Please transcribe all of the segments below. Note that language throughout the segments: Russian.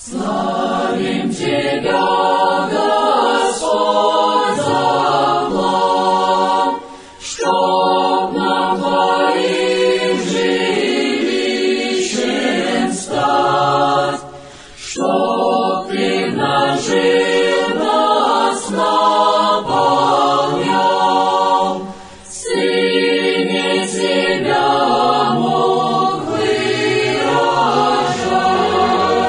Славим Тебя, Господь, за план, чтоб нам Твоим жилищем стать, чтоб Ты нажил нас наполнял, Сыне Тебя мог выражать.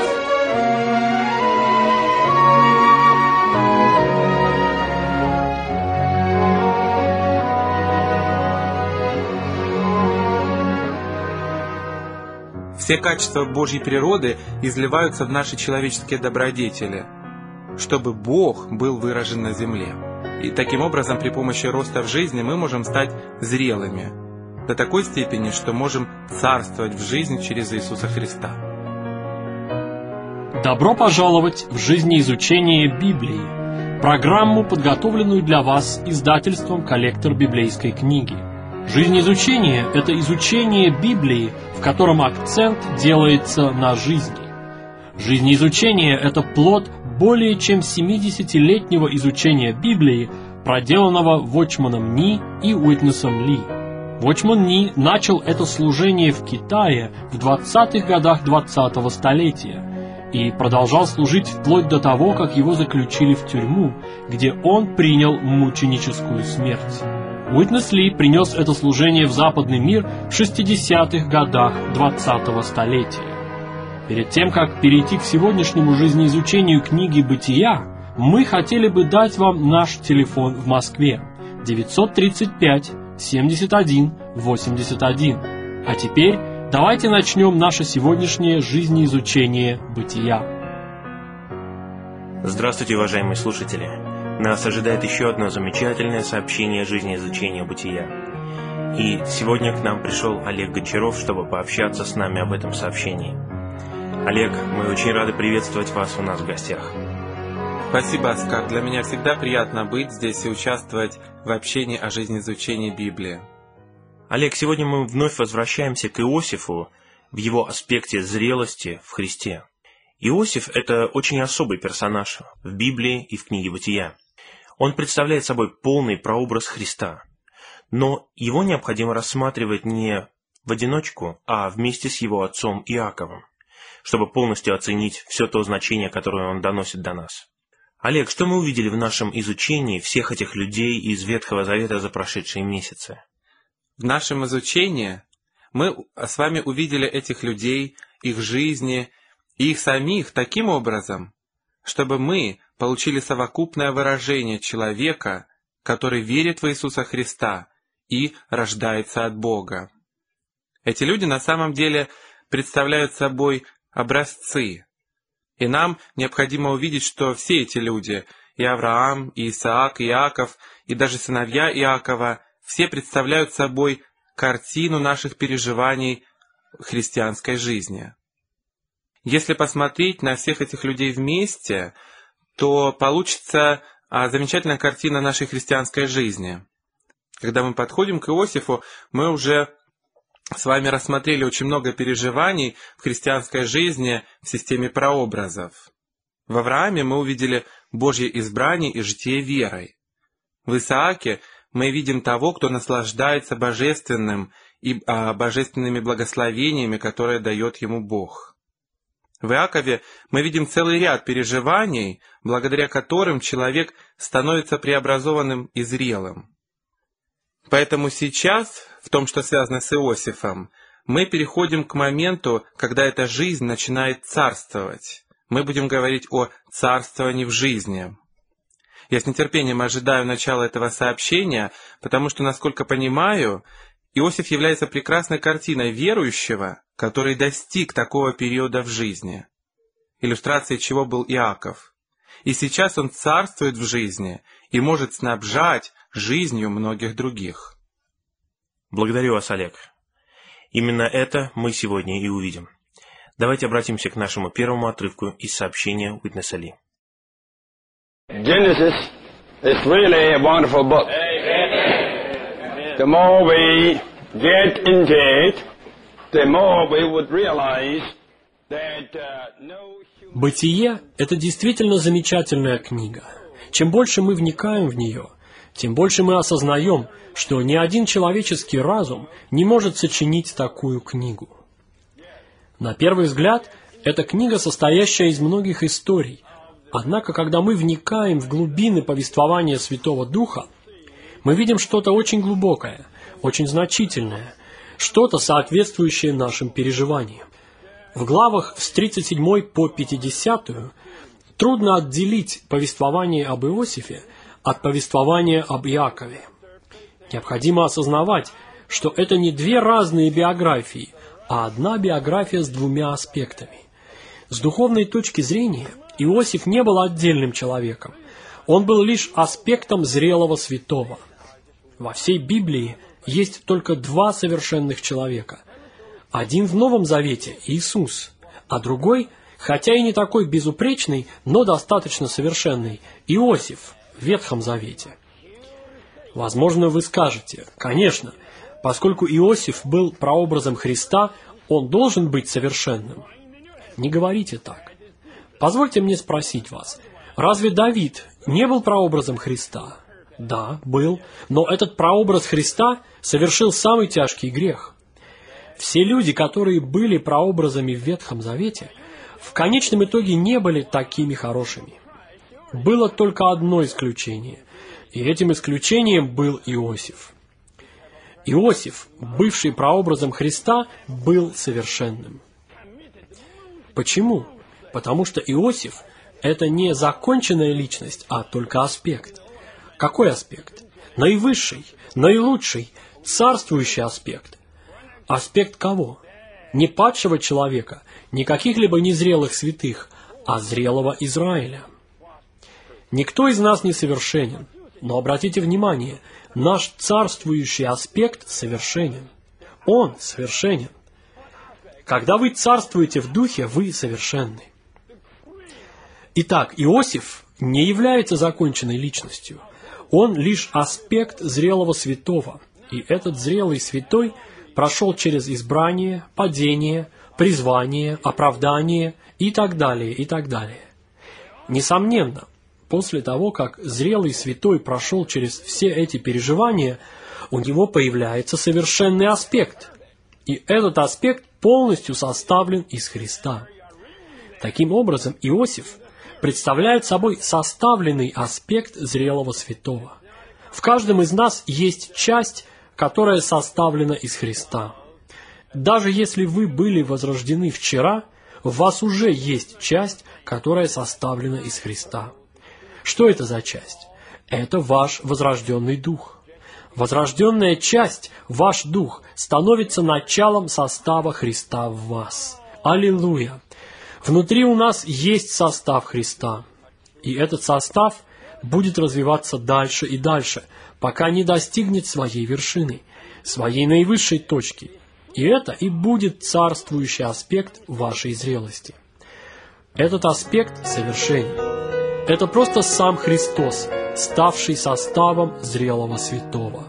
Все качества Божьей природы изливаются в наши человеческие добродетели, чтобы Бог был выражен на земле. И таким образом, при помощи роста в жизни мы можем стать зрелыми, до такой степени, что можем царствовать в жизни через Иисуса Христа. Добро пожаловать в жизнеизучение Библии, программу, подготовленную для вас издательством «Коллектор библейской книги». Жизнеизучение – это изучение Библии, в котором акцент делается на жизни. Жизнеизучение – это плод более чем 70-летнего изучения Библии, проделанного Watchman Nee и Уитнесом Ли. Watchman Nee начал это служение в Китае в 20-х годах 20-го столетия и продолжал служить вплоть до того, как его заключили в тюрьму, где он принял мученическую смерть. Уитнес Ли принес это служение в западный мир в 60-х годах 20-го столетия. Перед тем, как перейти к сегодняшнему жизнеизучению книги «Бытия», мы хотели бы дать вам наш телефон в Москве 935-71-81. А теперь давайте начнем наше сегодняшнее жизнеизучение «Бытия». Здравствуйте, уважаемые слушатели! Нас ожидает еще одно замечательное сообщение жизнеизучения «Бытия». И сегодня к нам пришел Олег Гончаров, чтобы пообщаться с нами об этом сообщении. Олег, мы очень рады приветствовать вас у нас в гостях. Спасибо, Оскар. Для меня всегда приятно быть здесь и участвовать в общении о жизнеизучении Библии. Олег, сегодня мы вновь возвращаемся к Иосифу в его аспекте зрелости в Христе. Иосиф – это очень особый персонаж в Библии и в книге «Бытия». Он представляет собой полный прообраз Христа, но его необходимо рассматривать не в одиночку, а вместе с его отцом Иаковом, чтобы полностью оценить все то значение, которое он доносит до нас. Олег, что мы увидели в нашем изучении всех этих людей из Ветхого Завета за прошедшие месяцы? В нашем изучении мы с вами увидели этих людей, их жизни и их самих таким образом, чтобы мы получили совокупное выражение человека, который верит в Иисуса Христа и рождается от Бога. Эти люди на самом деле представляют собой образцы. И нам необходимо увидеть, что все эти люди, и Авраам, и Исаак, и Иаков, и даже сыновья Иакова, все представляют собой картину наших переживаний христианской жизни. Если посмотреть на всех этих людей вместе, то получится замечательная картина нашей христианской жизни. Когда мы подходим к Иосифу, мы уже с вами рассмотрели очень много переживаний в христианской жизни в системе прообразов. В Аврааме мы увидели Божье избрание и житие верой. В Исааке мы видим того, кто наслаждается божественным и божественными благословениями, которые дает ему Бог. В Иакове мы видим целый ряд переживаний, благодаря которым человек становится преобразованным и зрелым. Поэтому сейчас, в том, что связано с Иосифом, мы переходим к моменту, когда эта жизнь начинает царствовать. Мы будем говорить о царствовании в жизни. Я с нетерпением ожидаю начала этого сообщения, потому что, насколько понимаю, Иосиф является прекрасной картиной верующего, который достиг такого периода в жизни, иллюстрацией чего был Иаков. И сейчас он царствует в жизни и может снабжать жизнью многих других. Благодарю вас, Олег. Именно это мы сегодня и увидим. Давайте обратимся к нашему первому отрывку из сообщения Уитнеса Ли. Genesis is really a wonderful book. The more we get into it, the more we would realize Бытие – это действительно замечательная книга. Чем больше мы вникаем в нее, тем больше мы осознаем, что ни один человеческий разум не может сочинить такую книгу. На первый взгляд, это книга, состоящая из многих историй. Однако, когда мы вникаем в глубины повествования Святого Духа, мы видим что-то очень глубокое, очень значительное, что-то, соответствующее нашим переживаниям. В главах с 37 по 50 трудно отделить повествование об Иосифе от повествования об Иакове. Необходимо осознавать, что это не две разные биографии, а одна биография с двумя аспектами. С духовной точки зрения Иосиф не был отдельным человеком, он был лишь аспектом зрелого святого. Во всей Библии есть только два совершенных человека. Один в Новом Завете – Иисус, а другой, хотя и не такой безупречный, но достаточно совершенный – Иосиф в Ветхом Завете. Возможно, вы скажете, конечно, поскольку Иосиф был прообразом Христа, он должен быть совершенным. Не говорите так. Позвольте мне спросить вас, разве Давид не был прообразом Христа? Да, был, но этот прообраз Христа совершил самый тяжкий грех. Все люди, которые были прообразами в Ветхом Завете, в конечном итоге не были такими хорошими. Было только одно исключение, и этим исключением был Иосиф. Иосиф, бывший прообразом Христа, был совершенным. Почему? Потому что Иосиф – это не законченная личность, а только аспект. Какой аспект? Наивысший, наилучший, царствующий аспект. Аспект кого? Не падшего человека, не каких-либо незрелых святых, а зрелого Израиля. Никто из нас не совершенен, но обратите внимание, наш царствующий аспект совершенен. Он совершенен. Когда вы царствуете в духе, вы совершенны. Итак, Иосиф не является законченной личностью. Он лишь аспект зрелого святого, и этот зрелый святой прошел через избрание, падение, призвание, оправдание и так далее, и так далее. Несомненно, после того, как зрелый святой прошел через все эти переживания, у него появляется совершенный аспект, и этот аспект полностью составлен из Христа. Таким образом, Иосиф представляет собой составленный аспект зрелого святого. В каждом из нас есть часть, которая составлена из Христа. Даже если вы были возрождены вчера, в вас уже есть часть, которая составлена из Христа. Что это за часть? Это ваш возрожденный дух. Возрожденная часть, ваш дух, становится началом состава Христа в вас. Аллилуйя! Внутри у нас есть состав Христа. И этот состав будет развиваться дальше и дальше, пока не достигнет своей вершины, своей наивысшей точки. И это и будет царствующий аспект вашей зрелости. Этот аспект совершения. Это просто сам Христос, ставший составом зрелого святого.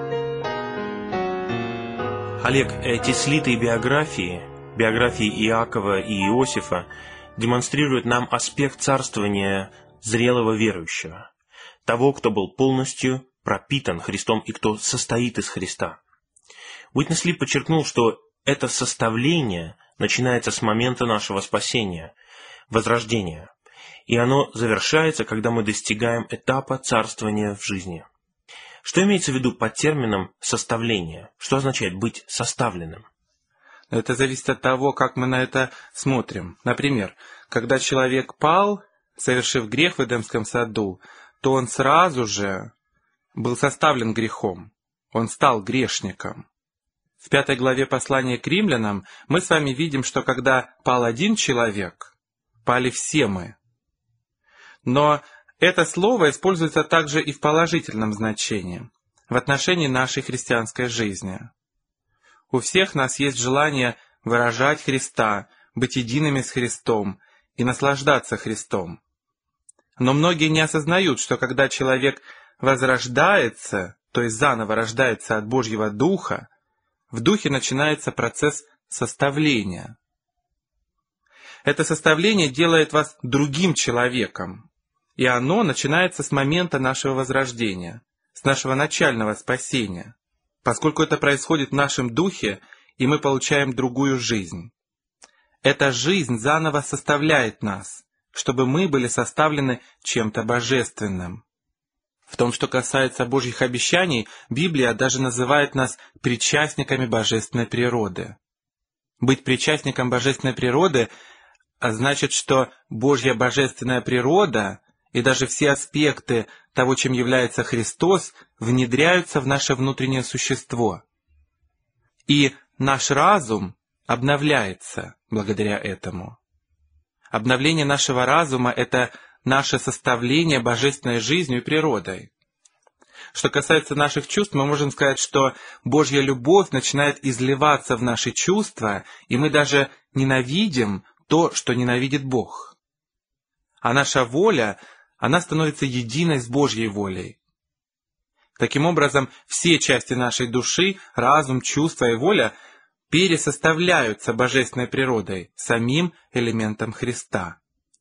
Олег, эти слитые биографии Иакова и Иосифа, демонстрируют нам аспект царствования зрелого верующего, того, кто был полностью пропитан Христом и кто состоит из Христа. Уитнес Ли подчеркнул, что это составление начинается с момента нашего спасения, возрождения, и оно завершается, когда мы достигаем этапа царствования в жизни. Что имеется в виду под термином «составление»? Что означает быть составленным? Это зависит от того, как мы на это смотрим. Например, когда человек пал, совершив грех в Эдемском саду, то он сразу же был составлен грехом. Он стал грешником. В 5 главе послания к римлянам мы с вами видим, что когда пал один человек, пали все мы. Но это слово используется также и в положительном значении, в отношении нашей христианской жизни. У всех нас есть желание выражать Христа, быть едиными с Христом и наслаждаться Христом. Но многие не осознают, что когда человек возрождается, то есть заново рождается от Божьего Духа, в Духе начинается процесс составления. Это составление делает вас другим человеком. И оно начинается с момента нашего возрождения, с нашего начального спасения, поскольку это происходит в нашем духе, и мы получаем другую жизнь. Эта жизнь заново составляет нас, чтобы мы были составлены чем-то божественным. В том, что касается Божьих обещаний, Библия даже называет нас причастниками божественной природы. Быть причастником божественной природы значит, что Божья божественная природа и даже все аспекты того, чем является Христос, внедряются в наше внутреннее существо. И наш разум обновляется благодаря этому. Обновление нашего разума — это наше составление божественной жизнью и природой. Что касается наших чувств, мы можем сказать, что Божья любовь начинает изливаться в наши чувства, и мы даже ненавидим то, что ненавидит Бог. А наша воля, она становится единой с Божьей волей. Таким образом, все части нашей души, разум, чувства и воля пересоставляются божественной природой, самим элементом Христа.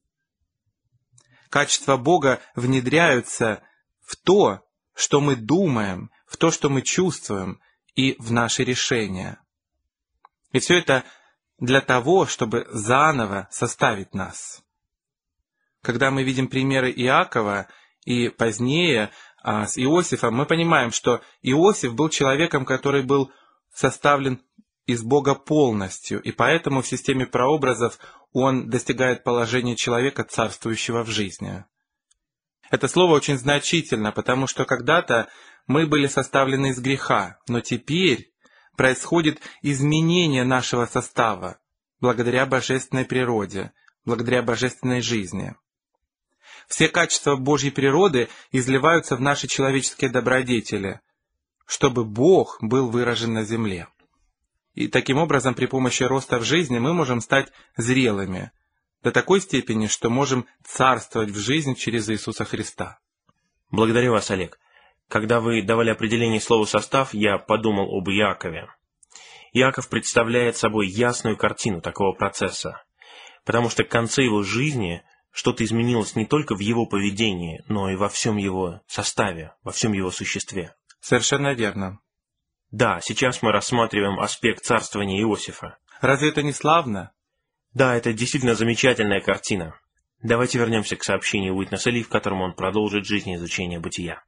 Качества Бога внедряются в то, что мы думаем, в то, что мы чувствуем, и в наши решения. И все это для того, чтобы заново составить нас. Когда мы видим примеры Иакова и позднее с Иосифом, мы понимаем, что Иосиф был человеком, который был составлен из Бога полностью, и поэтому в системе прообразов он достигает положения человека, царствующего в жизни. Это слово очень значительно, потому что когда-то мы были составлены из греха, но теперь происходит изменение нашего состава благодаря божественной природе, благодаря божественной жизни. Все качества Божьей природы изливаются в наши человеческие добродетели, чтобы Бог был выражен на земле. И таким образом, при помощи роста в жизни мы можем стать зрелыми, до такой степени, что можем царствовать в жизни через Иисуса Христа. Благодарю вас, Олег. Когда вы давали определение слову «состав», я подумал об Иакове. Иаков представляет собой ясную картину такого процесса, потому что к концу его жизни что-то изменилось не только в его поведении, но и во всем его составе, во всем его существе. Совершенно верно. Да, сейчас мы рассматриваем аспект царствования Иосифа. Разве это не славно? Да, это действительно замечательная картина. Давайте вернемся к сообщению Уитнеса Ли, в котором он продолжит жизнеизучение бытия.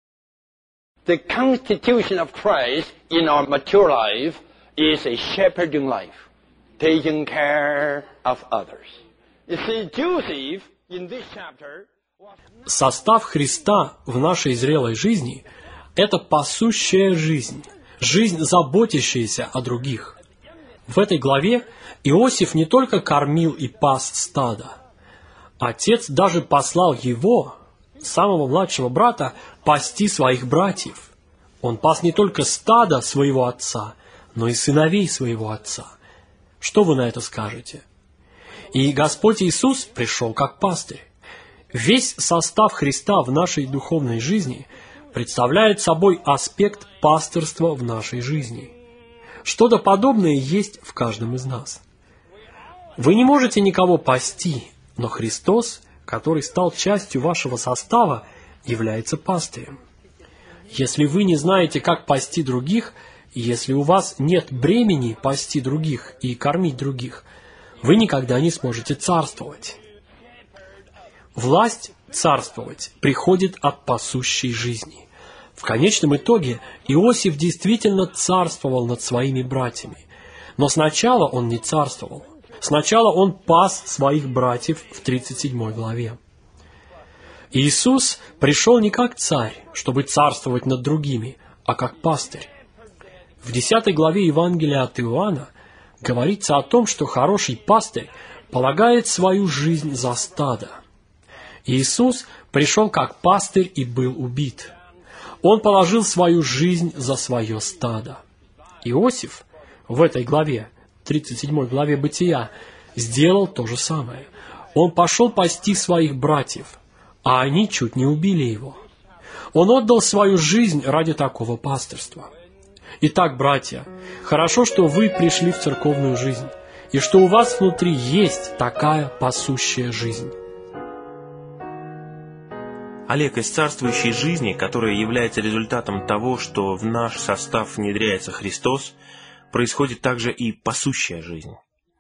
The constitution of Christ in our mature life is a shepherding life, taking care of others. You see, Joseph in this chapter was... Состав Христа в нашей зрелой жизни – это пасущая жизнь, жизнь, заботящаяся о других. В этой главе Иосиф не только кормил и пас стадо. Отец даже послал его, самого младшего брата, пасти своих братьев. Он пас не только стадо своего отца, но и сыновей своего отца. Что вы на это скажете? И Господь Иисус пришел как пастырь. Весь состав Христа в нашей духовной жизни представляет собой аспект пастырства в нашей жизни. Что-то подобное есть в каждом из нас. Вы не можете никого пасти, но Христос, который стал частью вашего состава, является пастырем. Если вы не знаете, как пасти других, если у вас нет бремени пасти других и кормить других, вы никогда не сможете царствовать. Власть царствовать приходит от пасущей жизни. В конечном итоге Иосиф действительно царствовал над своими братьями. Но сначала он не царствовал. Сначала он пас своих братьев в 37 главе. Иисус пришел не как царь, чтобы царствовать над другими, а как пастырь. В 10 главе Евангелия от Иоанна говорится о том, что хороший пастырь полагает свою жизнь за стадо. Иисус пришел как пастырь и был убит. Он положил свою жизнь за свое стадо. Иосиф в этой главе, 37 главе Бытия, сделал то же самое. Он пошел пасти своих братьев, а они чуть не убили его. Он отдал свою жизнь ради такого пастырства. Итак, братья, хорошо, что вы пришли в церковную жизнь. и что у вас внутри есть такая пасущая жизнь. Олег, из царствующей жизни, которая является результатом того, что в наш состав внедряется Христос, происходит также и пасущая жизнь.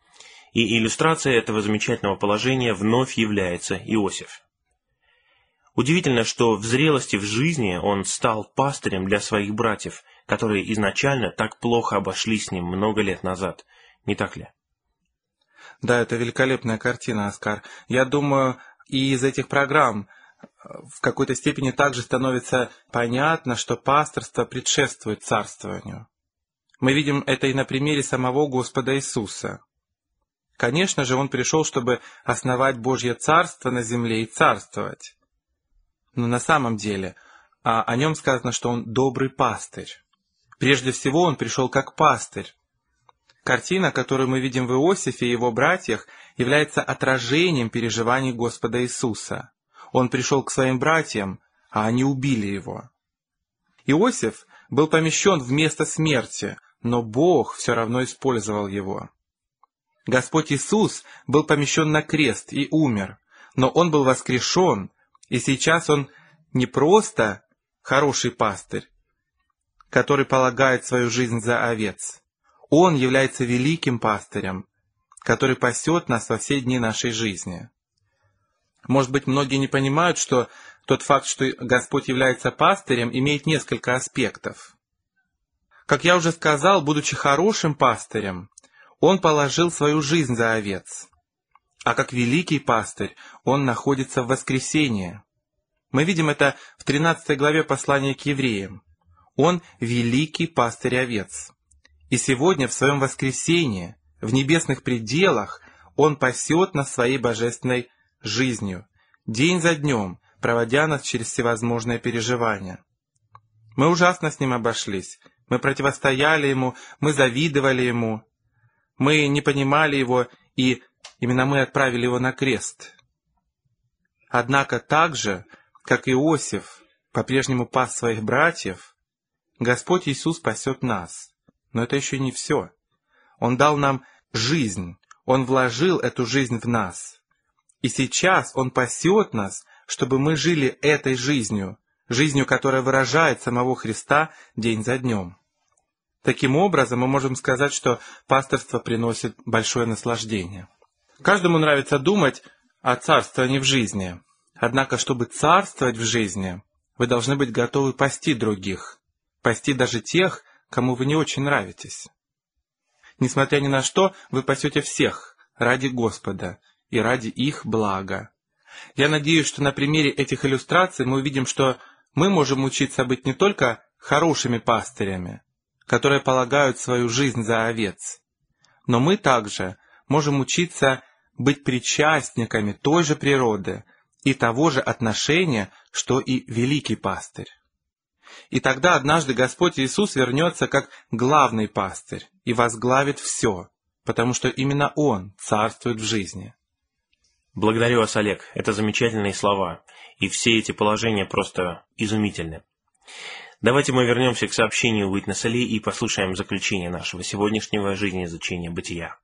И иллюстрацией этого замечательного положения вновь является Иосиф. Удивительно, что в зрелости в жизни он стал пастырем для своих братьев, которые изначально так плохо обошлись с ним много лет назад. Не так ли? Да, это великолепная картина, Оскар. Я думаю, и из этих программ в какой-то степени также становится понятно, что пасторство предшествует царствованию. Мы видим это и на примере самого Господа Иисуса. Конечно же, Он пришел, чтобы основать Божье Царство на земле и царствовать. Но на самом деле о Нем сказано, что Он добрый пастырь. Прежде всего, Он пришел как пастырь. Картина, которую мы видим в Иосифе и его братьях, является отражением переживаний Господа Иисуса. Он пришел к своим братьям, а они убили Его. Иосиф был помещен в место смерти, но Бог все равно использовал его. Господь Иисус был помещен на крест и умер, но Он был воскрешен, и сейчас Он не просто хороший пастырь, который полагает свою жизнь за овец. Он является великим пастырем, который пасет нас во все дни нашей жизни. Может быть, многие не понимают, что тот факт, что Господь является пастырем, имеет несколько аспектов. Как я уже сказал, будучи хорошим пастырем, Он положил свою жизнь за овец. А как великий пастырь, Он находится в воскресении. Мы видим это в 13 главе послания к евреям. Он великий пастырь овец. И сегодня в своем воскресении, в небесных пределах, Он пасет нас своей божественной жизнью, день за днем, проводя нас через всевозможные переживания. Мы ужасно с Ним обошлись, мы противостояли Ему, мы завидовали Ему, мы не понимали Его, и именно мы отправили Его на крест. Однако так же, как Иосиф по-прежнему пас своих братьев, Господь Иисус пасет нас. Но это еще не все. Он дал нам жизнь, Он вложил эту жизнь в нас. И сейчас Он пасет нас, чтобы мы жили этой жизнью, жизнью, которая выражает самого Христа день за днем. Таким образом, мы можем сказать, что пасторство приносит большое наслаждение. Каждому нравится думать о царствовании в жизни. Однако, чтобы царствовать в жизни, вы должны быть готовы пасти других, пасти даже тех, кому вы не очень нравитесь. Несмотря ни на что, вы пасете всех ради Господа и ради их блага. Я надеюсь, что на примере этих иллюстраций мы увидим, что мы можем учиться быть не только хорошими пастырями, которые полагают свою жизнь за овец, но мы также можем учиться быть причастниками той же природы и того же отношения, что и великий пастырь. И тогда однажды Господь Иисус вернется как главный пастырь и возглавит все, потому что именно Он царствует в жизни. Благодарю вас, Олег. Это замечательные слова. И все эти положения просто изумительны. Давайте мы вернемся к сообщению Уитнеса Ли и послушаем заключение нашего сегодняшнего жизнеизучения бытия.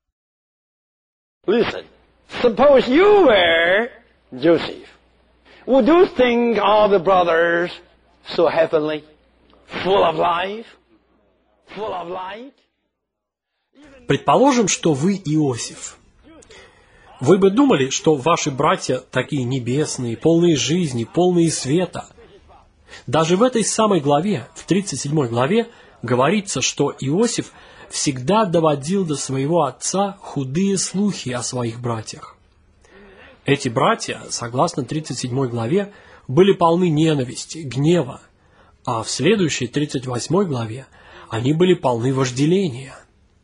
Listen, suppose you were Joseph. Would you think all the brothers so heavenly, full of life, full of light? Предположим, что вы Иосиф. Вы бы думали, что ваши братья такие небесные, полные жизни, полные света. Даже в этой самой главе, в 37 главе, говорится, что Иосиф всегда доводил до своего отца худые слухи о своих братьях. Эти братья, согласно 37 главе, были полны ненависти, гнева, а в следующей 38 главе они были полны вожделения.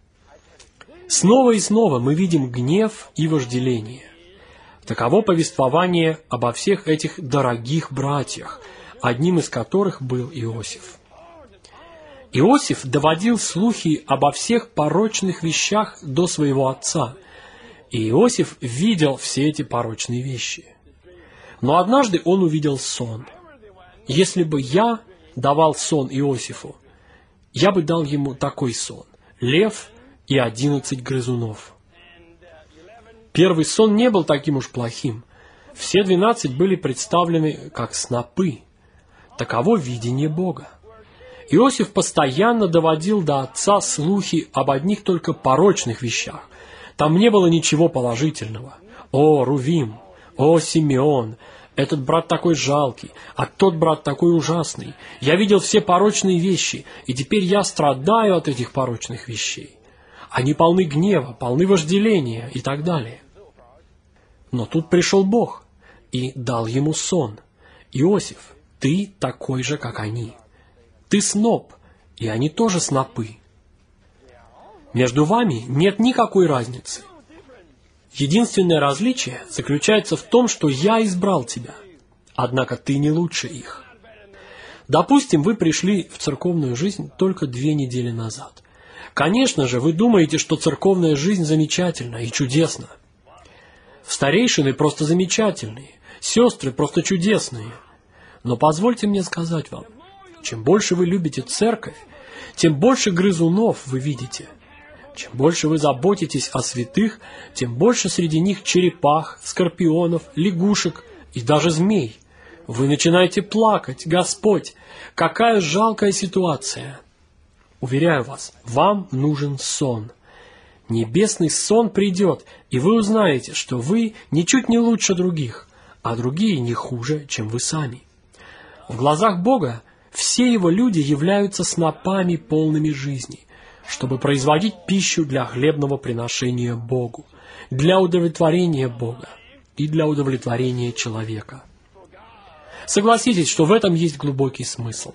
Снова и снова мы видим гнев и вожделение. Таково повествование обо всех этих дорогих братьях, одним из которых был Иосиф. Иосиф доводил слухи обо всех порочных вещах до своего отца, и Иосиф видел все эти порочные вещи. Но однажды он увидел сон. Если бы я давал сон Иосифу, я бы дал ему такой сон: лев и 11 грызунов. Первый сон не был таким уж плохим. Все 12 были представлены как снопы. Таково видение Бога. Иосиф постоянно доводил до отца слухи об одних только порочных вещах. Там не было ничего положительного. О, Рувим! О, Симеон! Этот брат такой жалкий, а тот брат такой ужасный. Я видел все порочные вещи, и теперь я страдаю от этих порочных вещей. Они полны гнева, полны вожделения и так далее. Но тут пришел Бог и дал ему сон. Иосиф, ты такой же, как они. Ты сноп, и они тоже снопы. Между вами нет никакой разницы. Единственное различие заключается в том, что я избрал тебя, однако ты не лучше их. Допустим, вы пришли в церковную жизнь только 2 недели назад. Конечно же, вы думаете, что церковная жизнь замечательна и чудесна. Старейшины просто замечательные, сестры просто чудесные. Но позвольте мне сказать вам, чем больше вы любите церковь, тем больше грызунов вы видите. Чем больше вы заботитесь о святых, тем больше среди них черепах, скорпионов, лягушек и даже змей. Вы начинаете плакать: Господь, какая жалкая ситуация! Уверяю вас, вам нужен сон. Небесный сон придет, и вы узнаете, что вы ничуть не лучше других, а другие не хуже, чем вы сами. В глазах Бога все Его люди являются снопами, полными жизни, чтобы производить пищу для хлебного приношения Богу, для удовлетворения Бога и для удовлетворения человека. Согласитесь, что в этом есть глубокий смысл.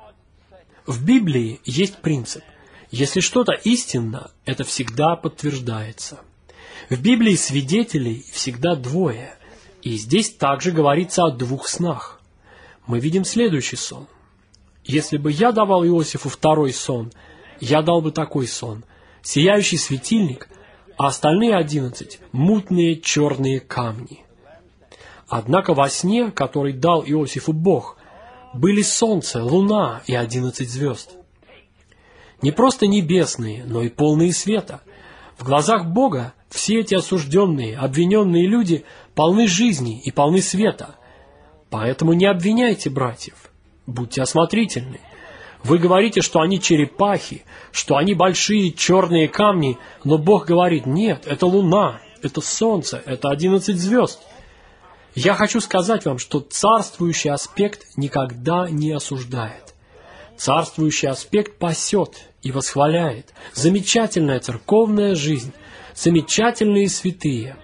В Библии есть принцип: если что-то истинно, это всегда подтверждается. В Библии свидетелей всегда 2, и здесь также говорится о 2 снах. Мы видим следующий сон. Если бы я давал Иосифу 2 сон, я дал бы такой сон: сияющий светильник, а остальные 11 – мутные черные камни. Однако во сне, который дал Иосифу Бог, были солнце, луна и 11 звезд. Не просто небесные, но и полные света. В глазах Бога все эти осужденные, обвиненные люди полны жизни и полны света. Поэтому не обвиняйте братьев, будьте осмотрительны. Вы говорите, что они черепахи, что они большие черные камни, но Бог говорит: нет, это луна, это солнце, это 11 звезд. Я хочу сказать вам, что царствующий аспект никогда не осуждает. Царствующий аспект пасет и восхваляет. Замечательная церковная жизнь, замечательные святые.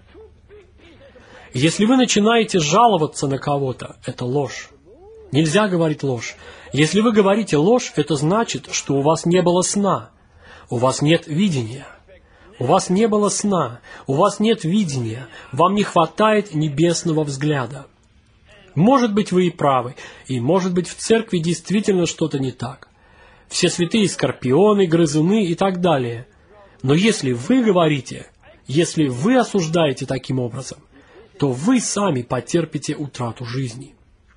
Если вы начинаете жаловаться на кого-то, это ложь. Нельзя говорить ложь. Если вы говорите ложь, это значит, что у вас не было сна, у вас нет видения. У вас не было сна, у вас нет видения, вам не хватает небесного взгляда. Может быть, вы и правы, и может быть, в церкви действительно что-то не так. Все святые скорпионы, грызуны и так далее. Но если вы говорите, если вы осуждаете таким образом, то вы сами потерпите утрату жизни.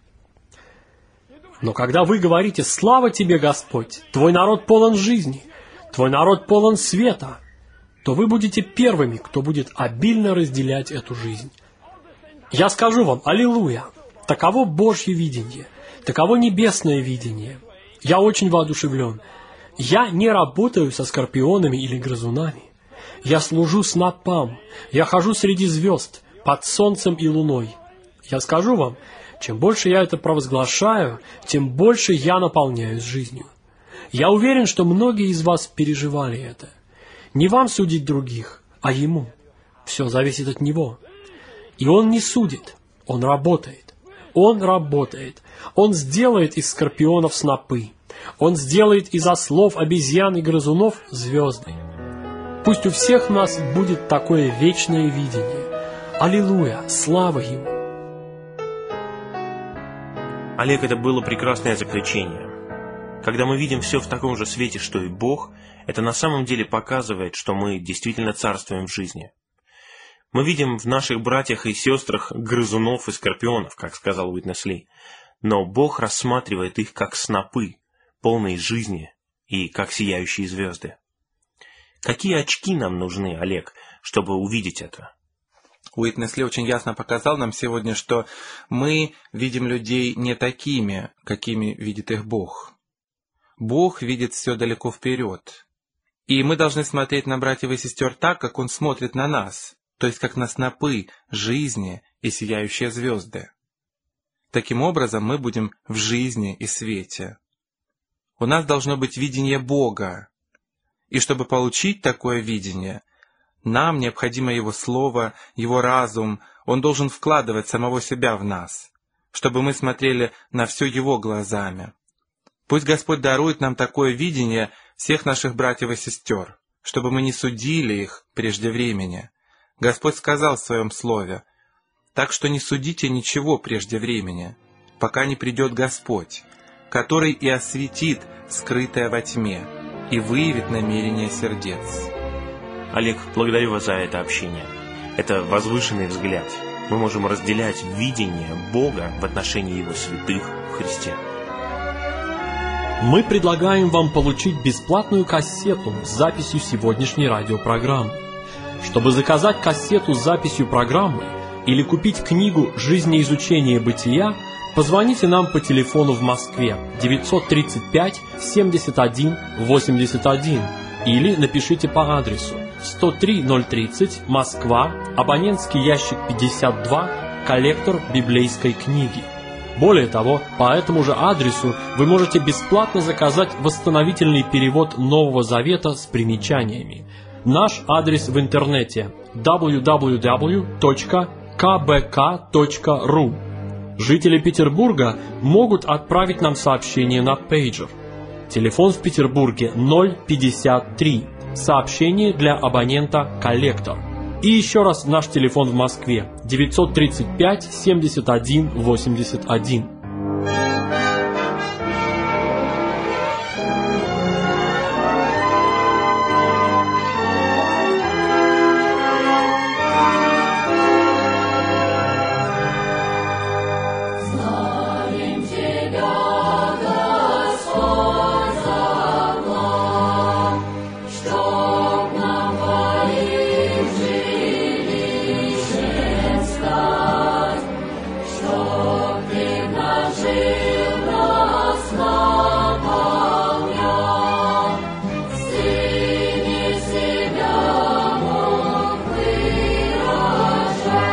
Но когда вы говорите: «Слава тебе, Господь, твой народ полон жизни, твой народ полон света», то вы будете первыми, кто будет обильно разделять эту жизнь. Я скажу вам: аллилуйя! Таково Божье видение, таково небесное видение. Я очень воодушевлен. Я не работаю со скорпионами или грызунами. Я служу снопам, я хожу среди звезд, под солнцем и луной. Я скажу вам, чем больше я это провозглашаю, тем больше я наполняюсь жизнью. Я уверен, что многие из вас переживали это. Не вам судить других, а Ему. Все зависит от Него. И Он не судит, Он работает. Он работает. Он сделает из скорпионов снопы. Он сделает из ослов, обезьян и грызунов звезды. Пусть у всех нас будет такое вечное видение. Аллилуйя! Слава Ему! Олег, это было прекрасное заключение. Когда мы видим все в таком же свете, что и Бог, это на самом деле показывает, что мы действительно царствуем в жизни. Мы видим в наших братьях и сестрах грызунов и скорпионов, как сказал Уитнес Ли, но Бог рассматривает их как снопы, полные жизни и как сияющие звезды. Какие очки нам нужны, Олег, чтобы увидеть это? Уитнес Ли очень ясно показал нам сегодня, что мы видим людей не такими, какими видит их Бог. Бог видит все далеко вперед. И мы должны смотреть на братьев и сестер так, как Он смотрит на нас, то есть как на снопы жизни и сияющие звезды. Таким образом, мы будем в жизни и свете. У нас должно быть видение Бога. И чтобы получить такое видение, нам необходимо Его Слово, Его разум, Он должен вкладывать самого себя в нас, чтобы мы смотрели на все Его глазами. Пусть Господь дарует нам такое видение всех наших братьев и сестер, чтобы мы не судили их прежде времени. Господь сказал в Своем Слове: «Так что не судите ничего прежде времени, пока не придет Господь, который и осветит скрытое во тьме, и выявит намерения сердец». Олег, благодарю вас за это общение. Это возвышенный взгляд. Мы можем разделять видение Бога в отношении Его святых в Христе. Мы предлагаем вам получить бесплатную кассету с записью сегодняшней радиопрограммы. Чтобы заказать кассету с записью программы или купить книгу «Жизнеизучение бытия», позвоните нам по телефону в Москве 935 71 81 или напишите по адресу 103-030, Москва, абонентский ящик 52, коллектор библейской книги. Более того, по этому же адресу вы можете бесплатно заказать восстановительный перевод Нового Завета с примечаниями. Наш адрес в интернете www.kbk.ru. Жители Петербурга могут отправить нам сообщение на пейджер. Телефон в Петербурге 053. Сообщение для абонента «Коллектор». И еще раз наш телефон в Москве 935 71 81. Знаем Тебя, Господь, закон, чтоб нам Твоим жилищем стать, чтоб Ты вложил нас наполнял, в Сыне себя мог выражать.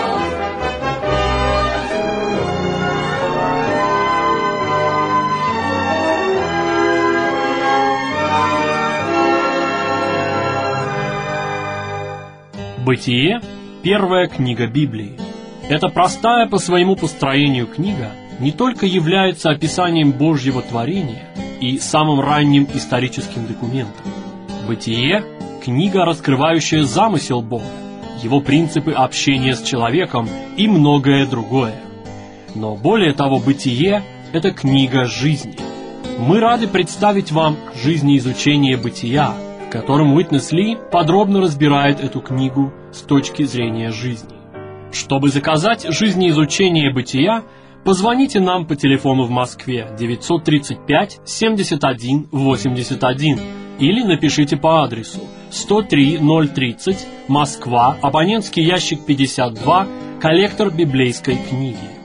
Бытие – первая книга Библии. Эта простая по своему построению книга не только является описанием Божьего творения и самым ранним историческим документом. Бытие – книга, раскрывающая замысел Бога, Его принципы общения с человеком и многое другое. Но более того, Бытие – это книга жизни. Мы рады представить вам жизнеизучение бытия, в котором Уитнес Ли подробно разбирает эту книгу с точки зрения жизни. Чтобы заказать жизнеизучение бытия, позвоните нам по телефону в Москве 935 71 81 или напишите по адресу 103-030, Москва, абонентский ящик 52, коллектор библейской книги.